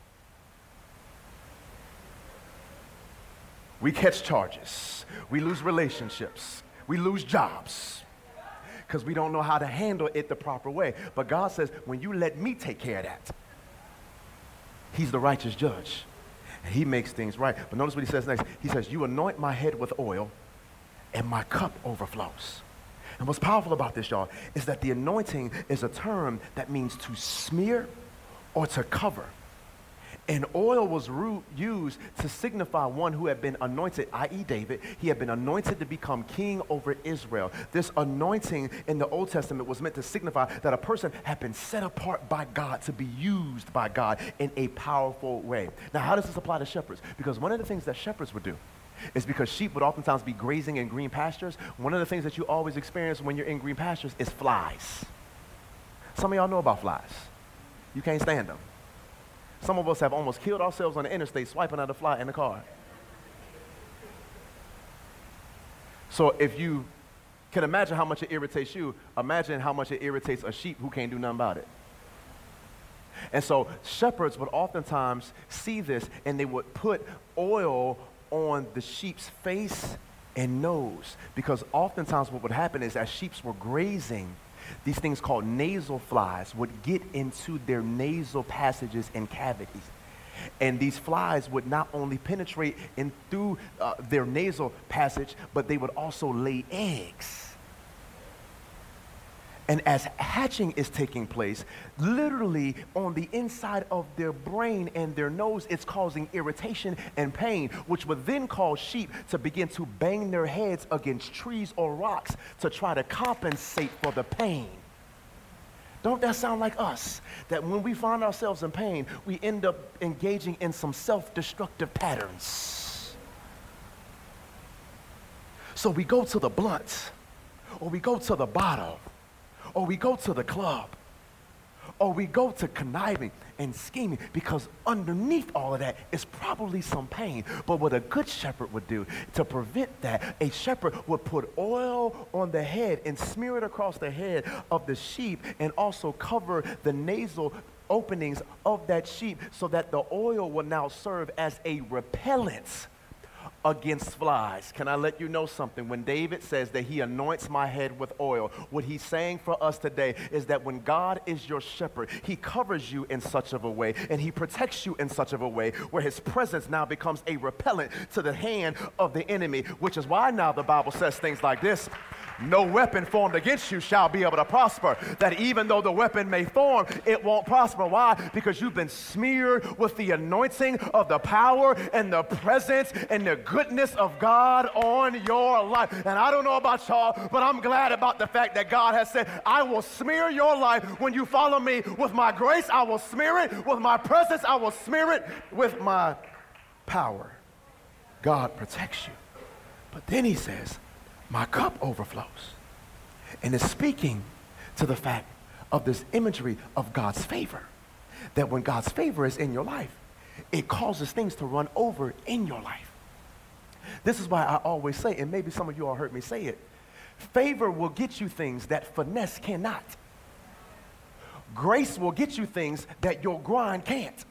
we catch charges. We lose relationships. We lose jobs. Because we don't know how to handle it the proper way. But God says, when you let me take care of that, he's the righteous judge. And he makes things right. But notice what he says next. He says, you anoint my head with oil, and my cup overflows. And what's powerful about this, y'all, is that the anointing is a term that means to smear or to cover. And oil was used to signify one who had been anointed, i.e. David. He had been anointed to become king over Israel. This anointing in the Old Testament was meant to signify that a person had been set apart by God to be used by God in a powerful way. Now, how does this apply to shepherds? Because one of the things that shepherds would do is because sheep would oftentimes be grazing in green pastures. One of the things that you always experience when you're in green pastures is flies. Some of y'all know about flies. You can't stand them. Some of us have almost killed ourselves on the interstate swiping at a fly in the car. So if you can imagine how much it irritates you, imagine how much it irritates a sheep who can't do nothing about it. And so shepherds would oftentimes see this, and they would put oil on the sheep's face and nose, because oftentimes what would happen is as sheep were grazing, these things called nasal flies would get into their nasal passages and cavities. And these flies would not only penetrate in through their nasal passage, but they would also lay eggs. And as hatching is taking place, literally on the inside of their brain and their nose, it's causing irritation and pain, which would then cause sheep to begin to bang their heads against trees or rocks to try to compensate for the pain. Don't that sound like us? That when we find ourselves in pain, we end up engaging in some self-destructive patterns. So we go to the blunt, or we go to the bottle, or we go to the club, or we go to conniving and scheming, because underneath all of that is probably some pain. But what a good shepherd would do to prevent that, a shepherd would put oil on the head and smear it across the head of the sheep, and also cover the nasal openings of that sheep, so that the oil will now serve as a repellent against flies. Can I let you know something? When David says that he anoints my head with oil, what he's saying for us today is that when God is your shepherd, he covers you in such of a way, and he protects you in such of a way where his presence now becomes a repellent to the hand of the enemy, which is why now the Bible says things like this: no weapon formed against you shall be able to prosper. That even though the weapon may form, it won't prosper. Why? Because you've been smeared with the anointing of the power and the presence and the goodness of God on your life. And I don't know about y'all, but I'm glad about the fact that God has said, I will smear your life when you follow me with my grace. I will smear it with my presence. I will smear it with my power. God protects you. But then he says, my cup overflows. And it's speaking to the fact of this imagery of God's favor. That when God's favor is in your life, it causes things to run over in your life. This is why I always say, and maybe some of you all heard me say it, favor will get you things that finesse cannot. Grace will get you things that your grind can't.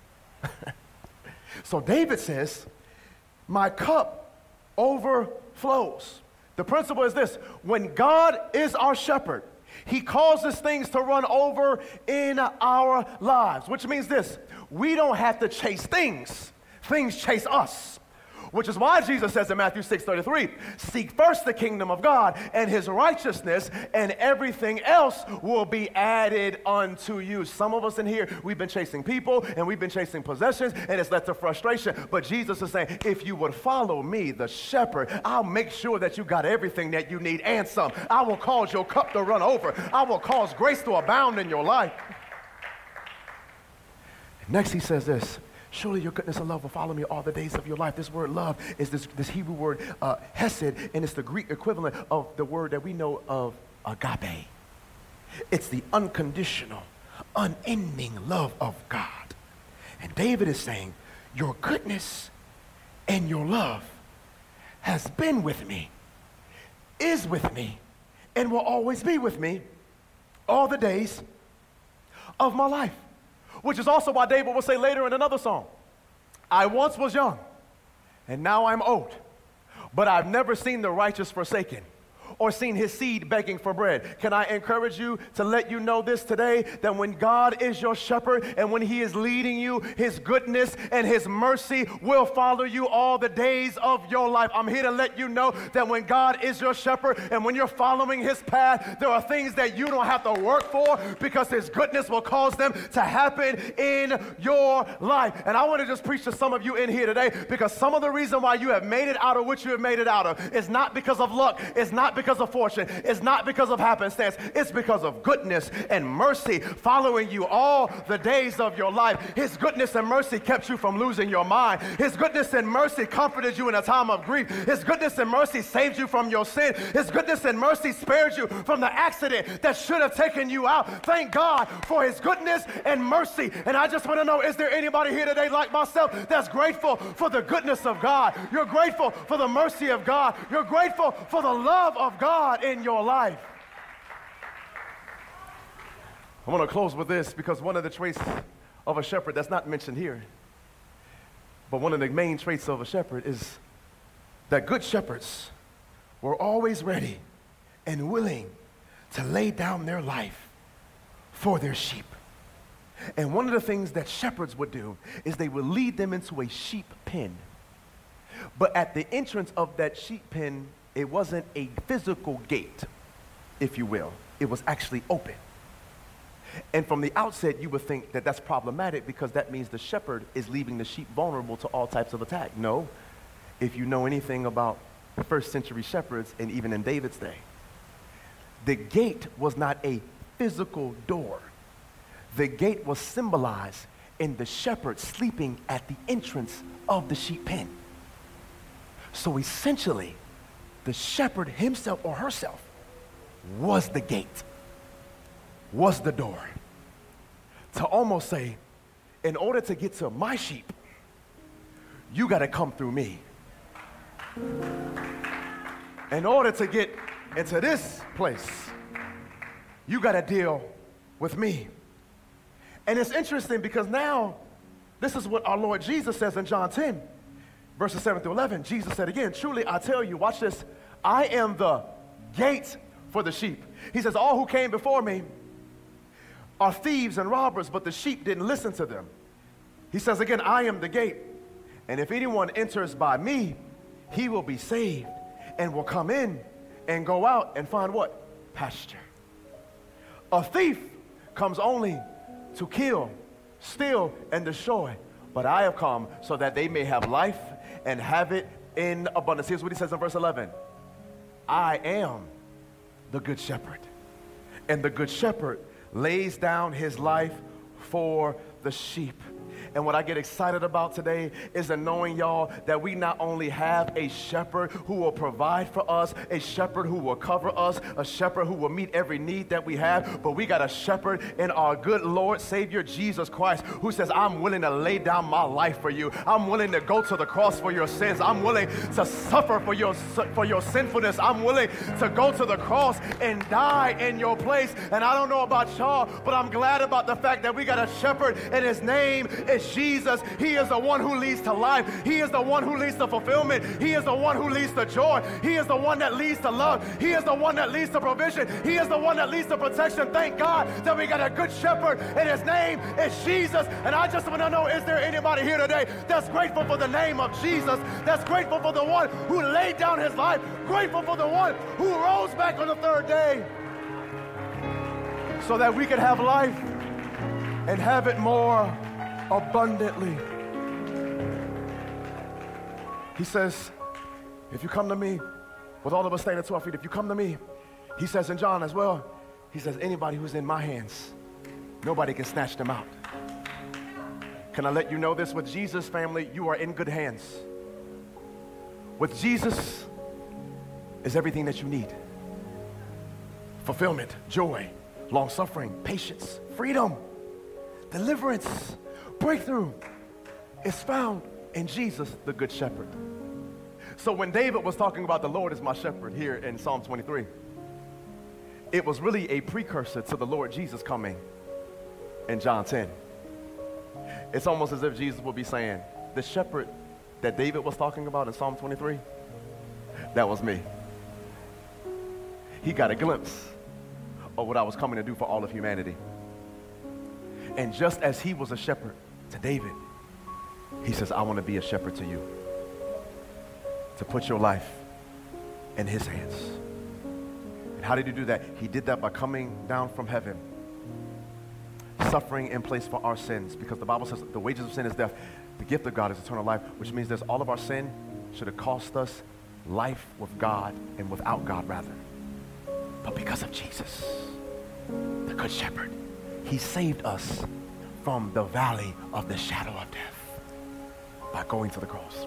So David says, my cup overflows. The principle is this: when God is our shepherd, he causes things to run over in our lives, which means this: we don't have to chase things, things chase us. Which is why Jesus says in Matthew 6:33, seek first the kingdom of God and his righteousness, and everything else will be added unto you. Some of us in here, we've been chasing people and we've been chasing possessions, and it's led to frustration. But Jesus is saying, if you would follow me, the shepherd, I'll make sure that you got everything that you need and some. I will cause your cup to run over. I will cause grace to abound in your life. Next he says this: Surely your goodness and love will follow me all the days of your life. This word love is this Hebrew word hesed, and it's the Greek equivalent of the word that we know of agape. It's the unconditional, unending love of God. And David is saying, your goodness and your love has been with me, is with me, and will always be with me all the days of my life. Which is also why David will say later in another song, I once was young, and now I'm old, but I've never seen the righteous forsaken or seen his seed begging for bread. Can I encourage you to let you know this today, that when God is your shepherd and when he is leading you, his goodness and his mercy will follow you all the days of your life. I'm here to let you know that when God is your shepherd and when you're following his path, there are things that you don't have to work for because his goodness will cause them to happen in your life. And I want to just preach to some of you in here today, because some of the reason why you have made it out of what you have made it out of is not because of luck, it's not because of fortune, it's not because of happenstance, it's because of goodness and mercy following you all the days of your life. His goodness and mercy kept you from losing your mind. His goodness and mercy comforted you in a time of grief. His goodness and mercy saved you from your sin. His goodness and mercy spared you from the accident that should have taken you out. Thank God for his goodness and mercy. And I just want to know, is there anybody here today like myself that's grateful for the goodness of God? You're grateful for the mercy of God. You're grateful for the love of God in your life. I want to close with this, because one of the traits of a shepherd that's not mentioned here, but one of the main traits of a shepherd is that good shepherds were always ready and willing to lay down their life for their sheep. And one of the things that shepherds would do is they would lead them into a sheep pen. But at the entrance of that sheep pen, it wasn't a physical gate, if you will. It was actually open. And from the outset, you would think that that's problematic, because that means the shepherd is leaving the sheep vulnerable to all types of attack. No, if you know anything about first century shepherds, and even in David's day, the gate was not a physical door. The gate was symbolized in the shepherd sleeping at the entrance of the sheep pen. So essentially, the shepherd himself or herself was the gate, was the door. To almost say, in order to get to my sheep, you got to come through me. In order to get into this place, you got to deal with me. And it's interesting, because now this is what our Lord Jesus says in John 10, verses 7 through 11. Jesus said again, truly I tell you, watch this, I am the gate for the sheep. He says, all who came before me are thieves and robbers, but the sheep didn't listen to them. He says again, I am the gate, and if anyone enters by me, he will be saved and will come in and go out and find what? Pasture. A thief comes only to kill, steal, and destroy. But I have come so that they may have life and have it in abundance. Here's what he says in verse 11. I am the good shepherd, and the good shepherd lays down his life for the sheep. And what I get excited about today is in knowing, y'all, that we not only have a shepherd who will provide for us, a shepherd who will cover us, a shepherd who will meet every need that we have, but we got a shepherd in our good Lord, Savior, Jesus Christ, who says, I'm willing to lay down my life for you. I'm willing to go to the cross for your sins. I'm willing to suffer for your sinfulness. I'm willing to go to the cross and die in your place. And I don't know about y'all, but I'm glad about the fact that we got a shepherd, and his name is Jesus. He is the one who leads to life. He is the one who leads to fulfillment. He is the one who leads to joy. He is the one that leads to love. He is the one that leads to provision. He is the one that leads to protection. Thank God that we got a good shepherd, and his name is Jesus. And I just want to know, is there anybody here today that's grateful for the name of Jesus, that's grateful for the one who laid down his life, grateful for the one who rose back on the third day so that we could have life and have it more abundantly? He says, if you come to me, with all of us standing to our feet, if you come to me, he says in John as well, he says, anybody who's in my hands, nobody can snatch them out. Can I let you know this? With Jesus, family, you are in good hands. With Jesus is everything that you need. Fulfillment, joy, long-suffering, patience, freedom, deliverance, breakthrough is found in Jesus, the Good Shepherd. So when David was talking about the Lord is my shepherd here in Psalm 23, it was really a precursor to the Lord Jesus coming in John 10. It's almost as if Jesus would be saying, the shepherd that David was talking about in Psalm 23, that was me. He got a glimpse of what I was coming to do for all of humanity. And just as he was a shepherd to David, he says, I want to be a shepherd to you. To put your life in his hands. And how did he do that? He did that by coming down from heaven, suffering in place for our sins, because the Bible says the wages of sin is death. The gift of God is eternal life, which means that all of our sin should have cost us life with God and without God rather. But because of Jesus, the Good Shepherd, he saved us from the valley of the shadow of death by going to the cross.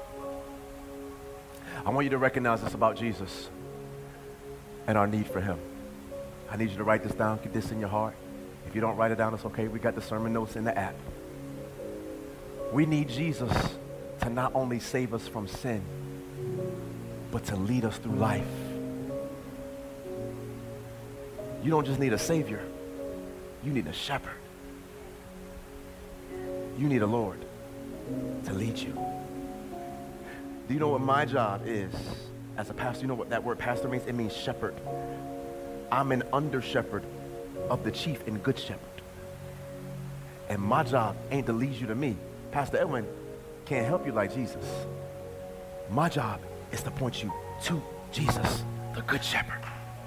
I want you to recognize this about Jesus and our need for him. I need you to write this down, keep this in your heart. If you don't write it down, it's okay. We got the sermon notes in the app. We need Jesus to not only save us from sin, but to lead us through life. You don't just need a savior, you need a shepherd. You need a Lord to lead you. Do you know what my job is as a pastor? You know what that word pastor means? It means shepherd. I'm an under shepherd of the chief and good shepherd. And my job ain't to lead you to me. Pastor Edwin can't help you like Jesus. My job is to point you to Jesus, the Good Shepherd.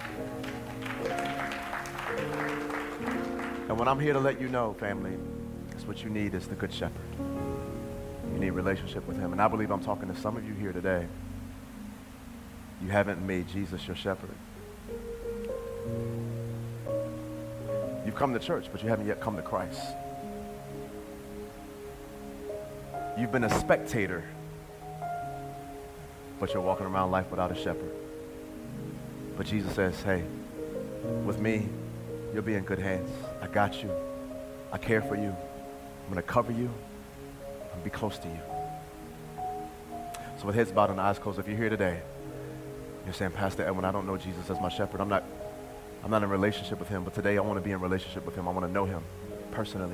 And what I'm here to let you know, family, is what you need is the Good Shepherd. You need a relationship with him. And I believe I'm talking to some of you here today. You haven't made Jesus your shepherd. You've come to church, but you haven't yet come to Christ. You've been a spectator, but you're walking around life without a shepherd. But Jesus says, hey, with me, you'll be in good hands. I got you. I care for you. I'm going to cover you. I'm going to be close to you. So with heads bowed and eyes closed, if you're here today, you're saying, Pastor Edwin, I don't know Jesus as my shepherd. I'm not in a relationship with him, but today I want to be in a relationship with him. I want to know him personally.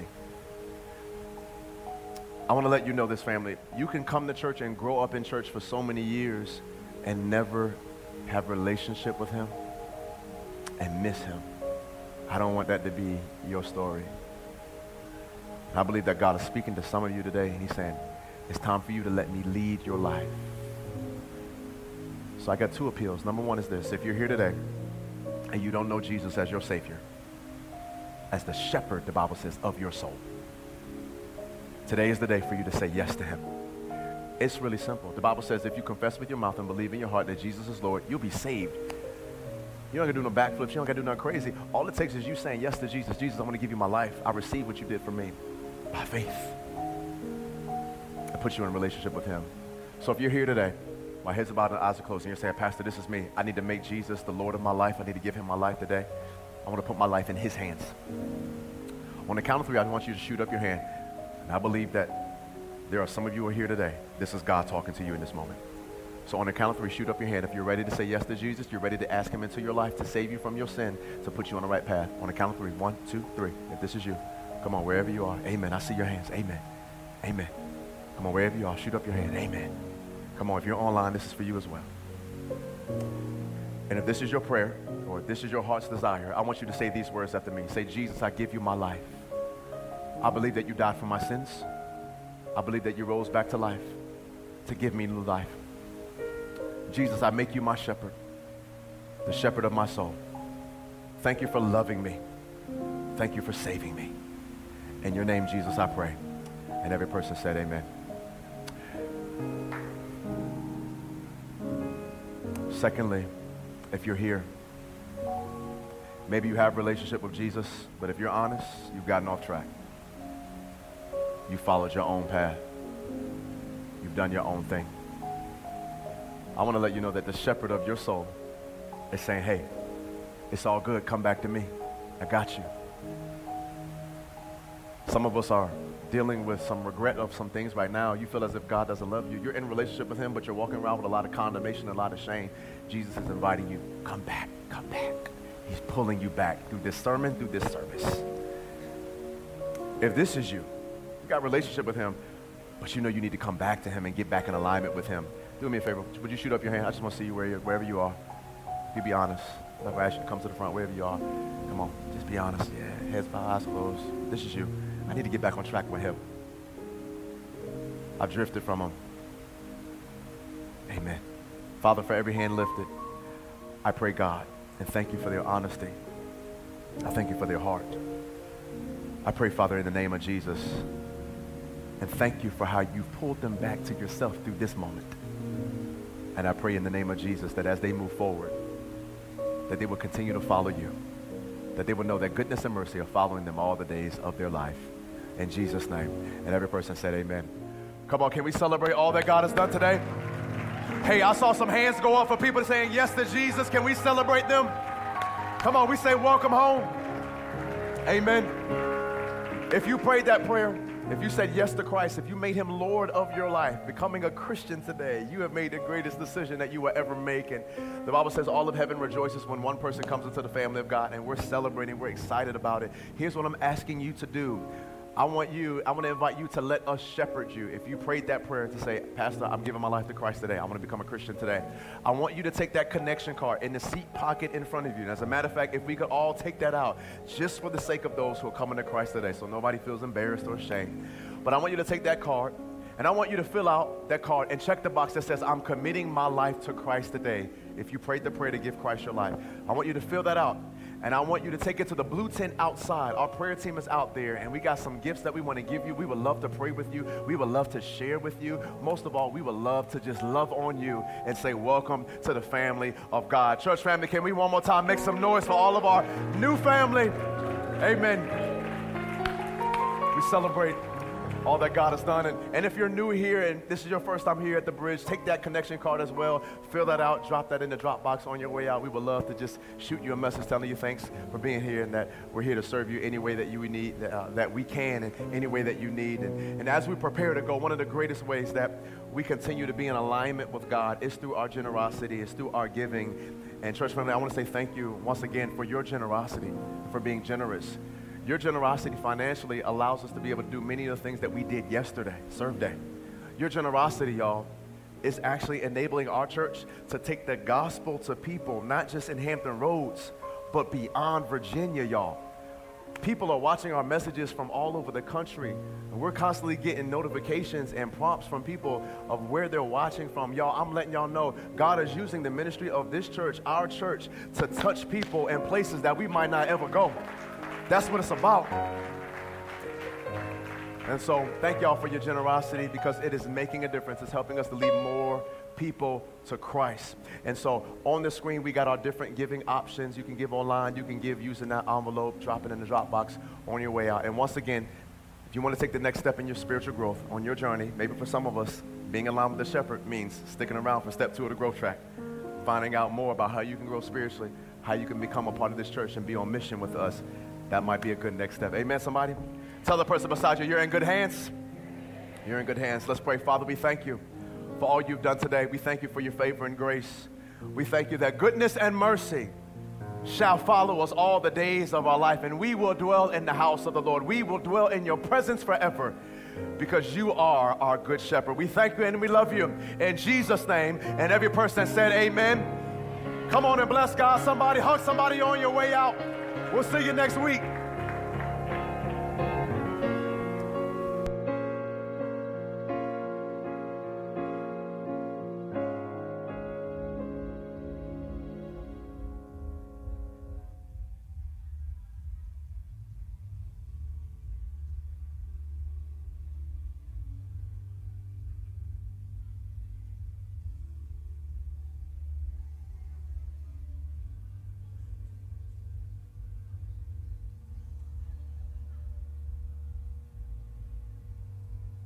I want to let you know this, family. You can come to church and grow up in church for so many years and never have a relationship with him and miss him. I don't want that to be your story. I believe that God is speaking to some of you today, and he's saying, it's time for you to let me lead your life. So I got two appeals. Number one is this. If you're here today and you don't know Jesus as your Savior, as the shepherd, the Bible says, of your soul, today is the day for you to say yes to him. It's really simple. The Bible says if you confess with your mouth and believe in your heart that Jesus is Lord, you'll be saved. You don't got to do no backflips. You don't got to do nothing crazy. All it takes is you saying yes to Jesus. Jesus, I want to give you my life. I receive what you did for me by faith. It puts you in a relationship with him. So if you're here today, my head's bowed and eyes are closed, and you're saying, Pastor, this is me. I need to make Jesus the Lord of my life. I need to give him my life today. I want to put my life in his hands. On the count of three, I want you to shoot up your hand. And I believe that there are some of you who are here today. This is God talking to you in this moment. So on the count of three, shoot up your hand. If you're ready to say yes to Jesus, you're ready to ask him into your life to save you from your sin, to put you on the right path. On the count of three, 1, 2, 3. If this is you, come on, wherever you are. Amen. I see your hands. Amen. Amen. Come on, wherever you are, shoot up your hand. Amen. Come on, if you're online, this is for you as well. And if this is your prayer, or if this is your heart's desire, I want you to say these words after me. Say, Jesus, I give you my life. I believe that you died for my sins. I believe that you rose back to life to give me new life. Jesus, I make you my shepherd, the shepherd of my soul. Thank you for loving me. Thank you for saving me. In your name, Jesus, I pray. And every person said amen. Secondly, if you're here, maybe you have a relationship with Jesus, but if you're honest, you've gotten off track. You followed your own path. You've done your own thing. I want to let you know that the shepherd of your soul is saying, hey, it's all good. Come back to me. I got you. Some of us are dealing with some regret of some things right now. You feel as if God doesn't love you. You're in a relationship with him, but you're walking around with a lot of condemnation, a lot of shame. Jesus is inviting you, come back, come back. He's pulling you back through this sermon, through this service. If this is you, you got a relationship with him, but you know you need to come back to him and get back in alignment with him. Do me a favor. Would you shoot up your hand? I just want to see you wherever you are. You be honest. If I ask you to come to the front, wherever you are, come on, just be honest. Yeah, heads bowed, eyes closed. This is you. I need to get back on track with him. I've drifted from him. Amen. Father, for every hand lifted, I pray, God, and thank you for their honesty. I thank you for their heart. I pray, Father, in the name of Jesus, and thank you for how you've pulled them back to yourself through this moment. And I pray in the name of Jesus that as they move forward, that they will continue to follow you, that they will know that goodness and mercy are following them all the days of their life. In Jesus' name. And every person said amen. Come on, can we celebrate all that God has done today? Hey, I saw some hands go up for people saying yes to Jesus. Can we celebrate them? Come on, we say welcome home. Amen. If you prayed that prayer, if you said yes to Christ, if you made him Lord of your life, becoming a Christian today, you have made the greatest decision that you will ever make. And the Bible says all of heaven rejoices when one person comes into the family of God, and we're celebrating, we're excited about it. Here's what I'm asking you to do. I want to invite you to let us shepherd you. If you prayed that prayer to say, Pastor, I'm giving my life to Christ today. I want to become a Christian today. I want you to take that connection card in the seat pocket in front of you. And as a matter of fact, if we could all take that out just for the sake of those who are coming to Christ today, so nobody feels embarrassed or ashamed. But I want you to take that card, and I want you to fill out that card and check the box that says, I'm committing my life to Christ today. If you prayed the prayer to give Christ your life, I want you to fill that out. And I want you to take it to the blue tent outside. Our prayer team is out there, and we got some gifts that we want to give you. We would love to pray with you. We would love to share with you. Most of all, we would love to just love on you and say welcome to the family of God. Church family, can we one more time make some noise for all of our new family? Amen. We celebrate all that God has done. And if you're new here and this is your first time here at the Bridge, take that connection card as well. Fill that out. Drop that in the drop box on your way out. We would love to just shoot you a message telling you thanks for being here and that we're here to serve you any way that you need, that we can, and any way that you need. And as we prepare to go, one of the greatest ways that we continue to be in alignment with God is through our generosity, is through our giving. And church family, I want to say thank you once again for your generosity, for being generous. Your generosity financially allows us to be able to do many of the things that we did yesterday, Serve Day. Your generosity, y'all, is actually enabling our church to take the gospel to people, not just in Hampton Roads, but beyond Virginia, y'all. People are watching our messages from all over the country, and we're constantly getting notifications and prompts from people of where they're watching from. Y'all, I'm letting y'all know God is using the ministry of this church, our church, to touch people in places that we might not ever go. That's what it's about. And so thank y'all for your generosity, because it is making a difference. It's helping us to lead more people to Christ. And so on the screen, we got our different giving options. You can give online. You can give using that envelope, drop it in the drop box on your way out. And once again, if you want to take the next step in your spiritual growth on your journey, maybe for some of us, being in line with the shepherd means sticking around for step 2 of the growth track, finding out more about how you can grow spiritually, how you can become a part of this church and be on mission with us. That might be a good next step. Amen, somebody? Tell the person beside you, you're in good hands. You're in good hands. Let's pray. Father, we thank you for all you've done today. We thank you for your favor and grace. We thank you that goodness and mercy shall follow us all the days of our life, and we will dwell in the house of the Lord. We will dwell in your presence forever, because you are our good shepherd. We thank you and we love you. In Jesus' name, and every person said amen. Come on and bless God. Somebody hug somebody on your way out. We'll see you next week.